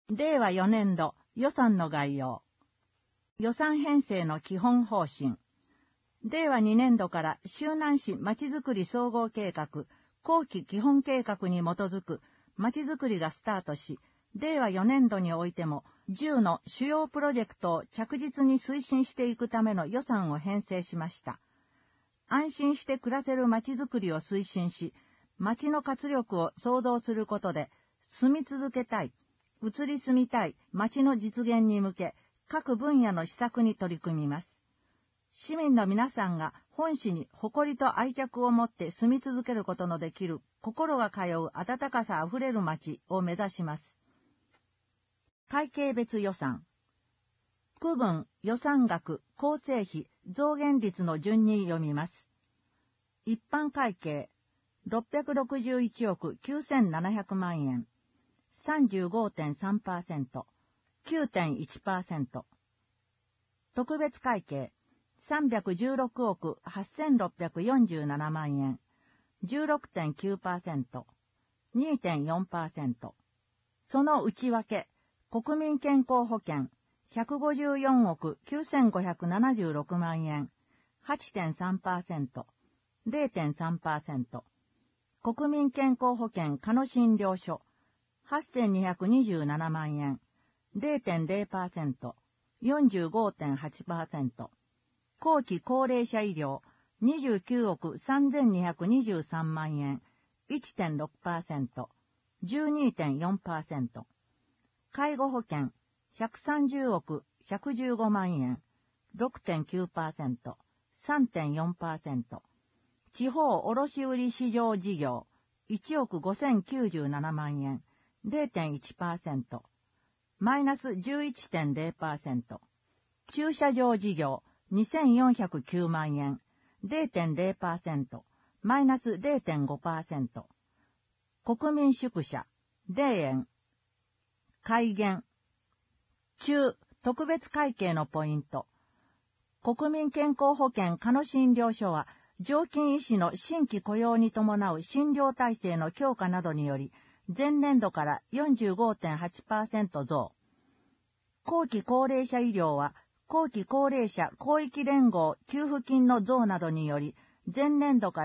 令和4年度予算の概要。予算編成の基本方針。令和2年度から周南市まちづくり総合計画、後期基本計画に基づくまちづくりがスタートし、令和4年度においても10の主要プロジェクトを着実に推進していくための予算を編成しました。安心して暮らせるまちづくりを推進し、町の活力を創造することで、住み続けたい、移り住みたい町の実現に向け、各分野の施策に取り組みます。市民の皆さんが本市に誇りと愛着を持って住み続けることのできる心が通う温かさあふれる町を目指します。会計別予算。区分、予算額、構成費、増減率の順に読みます。一般会計、661億9700万円。35.3%、9.1%。特別会計、316億8647万円。16.9%、2.4%。その内訳、国民健康保険、154億9576万円。8.3%、0.3%。国民健康保険加野診療所、8227万円、0.0%、45.8%。後期高齢者医療、29億3223万円、1.6%、12.4%。介護保険、130億115万円、6.9%、3.4%。地方卸売市場事業、1億5097万円、0.1%、マイナス 11.0%。駐車場事業、2409万円、0.0%、マイナス 0.5%。国民宿舎、0円。改元。中、特別会計のポイント。国民健康保険加野診療所は、常勤医師の新規雇用に伴う診療体制の強化などにより、前年度から 45.8% 増。後期高齢者医療は、後期高齢者広域連合給付金の増などにより、前年度から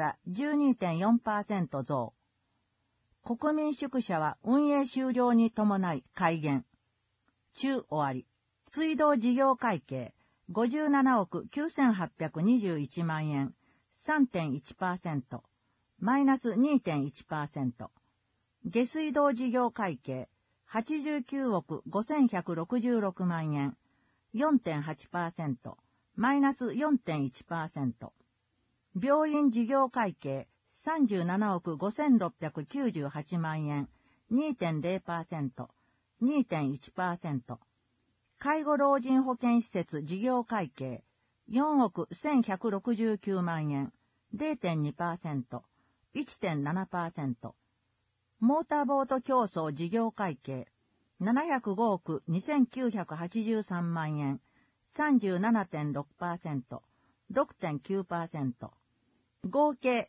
12.4% 増。国民宿舎は運営終了に伴い改元。中終わり。水道事業会計、57億9821万円。3.1%、マイナス 2.1%。下水道事業会計、89億5166万円、4.8%、マイナス 4.1%。病院事業会計、37億5698万円、2.0%、2.1%。介護老人保健施設事業会計、4億1169万円、0.2%、1.7%。モーターボート競争事業会計、705億2983万円、37.6%、6.9%。合計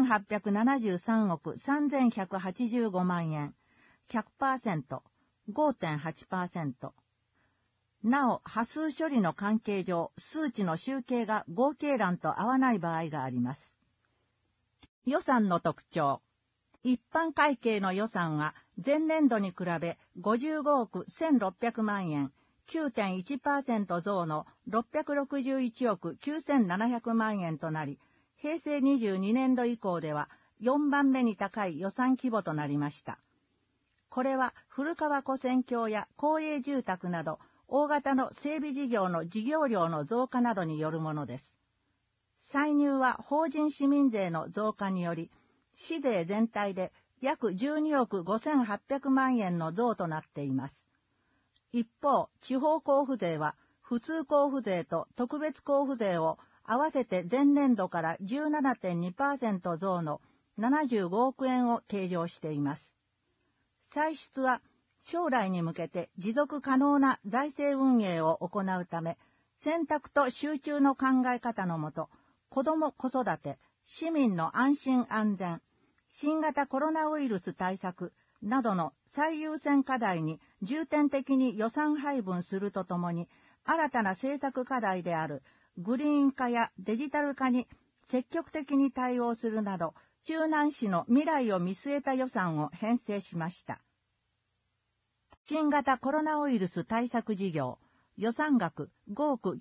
1873億3185万円、100%、5.8%。なお、波数処理の関係上、数値の集計が合計欄と合わない場合があります。予算の特徴。一般会計の予算は、前年度に比べ55億1600万円、9.1% 増の661億9700万円となり、平成22年度以降では4番目に高い予算規模となりました。これは、古川古線橋や公営住宅など、大型の整備事業の事業量の増加などによるものです。歳入は法人市民税の増加により、市税全体で約12億5800万円の増となっています。一方、地方交付税は、普通交付税と特別交付税を合わせて前年度から 17.2% 増の75億円を計上しています。歳出は、将来に向けて持続可能な財政運営を行うため、選択と集中の考え方のもと、子ども子育て、市民の安心安全、新型コロナウイルス対策などの最優先課題に重点的に予算配分するとともに、新たな政策課題であるグリーン化やデジタル化に積極的に対応するなど、周南市の未来を見据えた予算を編成しました。新型コロナウイルス対策事業、予算額5億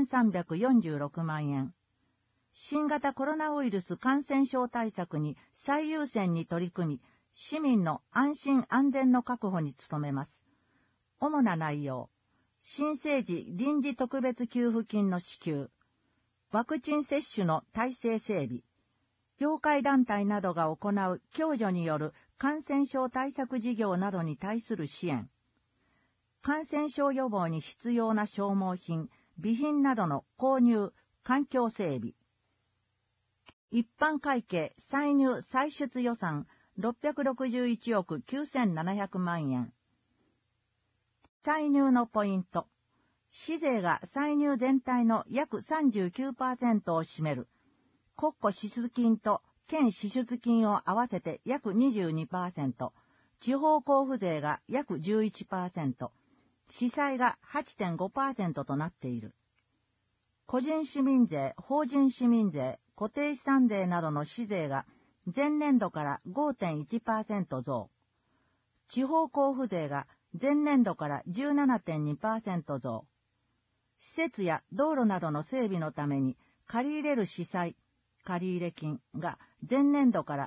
9346万円。新型コロナウイルス感染症対策に最優先に取り組み、市民の安心安全の確保に努めます。主な内容、新生児臨時特別給付金の支給、ワクチン接種の体制整備、業界団体などが行う共助による感染症対策事業などに対する支援、感染症予防に必要な消耗品、備品などの購入、環境整備、一般会計歳入歳出予算661億9700万円。歳入のポイント。市税が歳入全体の約 39% を占める。国庫支出金と県支出金を合わせて約 22%。地方交付税が約 11%。市債が 8.5% となっている。個人市民税、法人市民税、固定資産税などの市税が前年度から 5.1% 増。地方交付税が前年度から 17.2% 増。施設や道路などの整備のために借り入れる市債、借入金が前年度から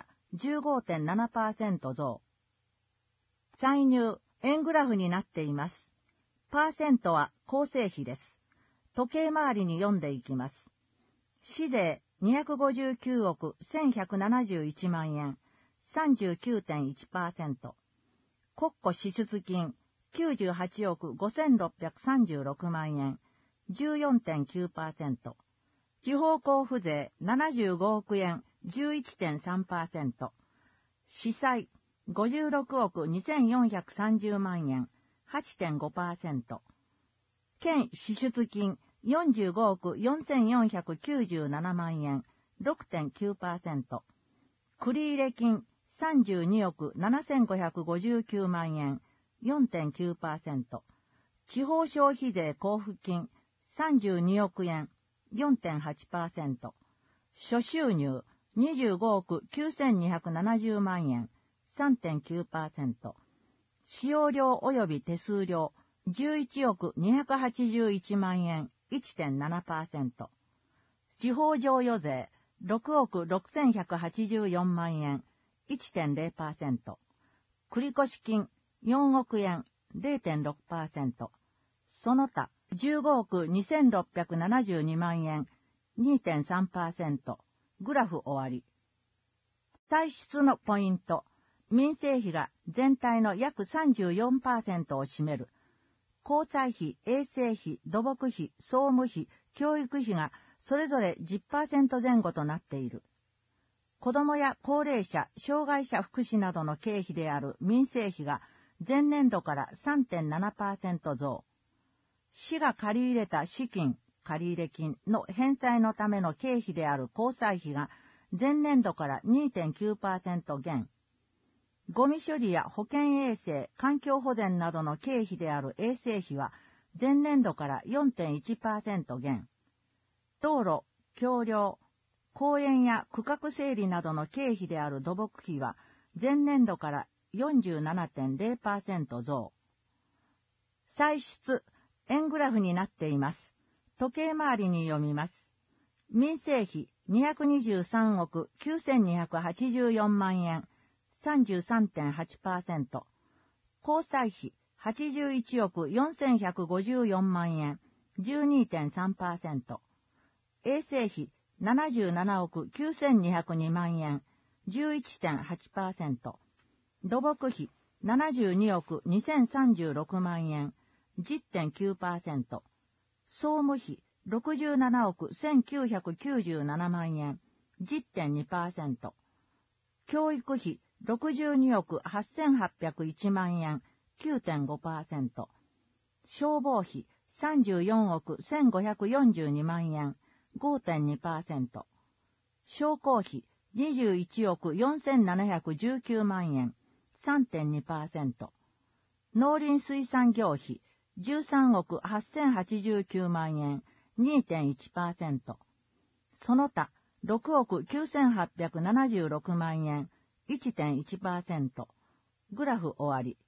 15.7% 増。歳入、円グラフになっています。パーセントは構成比です。時計回りに読んでいきます。市税259億1171万円、39.1%。国庫支出金98億5636万円、14.9%。地方交付税75億円、11.3%。市債56億2430万円、8.5%。県支出金45億4497万円、6.9%。繰入金32億7559万円、4.9%。地方消費税交付金32億円、4.8%。諸収入25億9270万円、3.9%。使用料及び手数料11億281万円、1.7%。地方譲与税6億6184万円、1.0%。繰越金4億円、0.6%。その他15億2672万円、2.3%。グラフ終わり。歳出のポイント。民生費が全体の約 34% を占める。交際費、衛生費、土木費、総務費、教育費がそれぞれ 10% 前後となっている。子どもや高齢者、障害者福祉などの経費である民生費が前年度から 3.7% 増。市が借り入れた資金、借入金の返済のための経費である交際費が前年度から 2.9% 減。ゴミ処理や保健衛生、環境保全などの経費である衛生費は前年度から 4.1% 減。道路、橋梁、公園や区画整理などの経費である土木費は前年度から 47.0% 増。歳出、円グラフになっています。時計回りに読みます。民生費223億9284万円、33.8%。交際費81億4154万円、12.3%。衛生費77億9202万円、11.8%。土木費72億2036万円、10.9%。総務費67億1997万円、10.2%。教育費62億8801万円、9.5%。消防費34億1542万円、5.2%。商工費21億4719万円、3.2%。 農林水産業費13億8089万円 2.1%。その他6億9876万円 1.1%。グラフ終わり。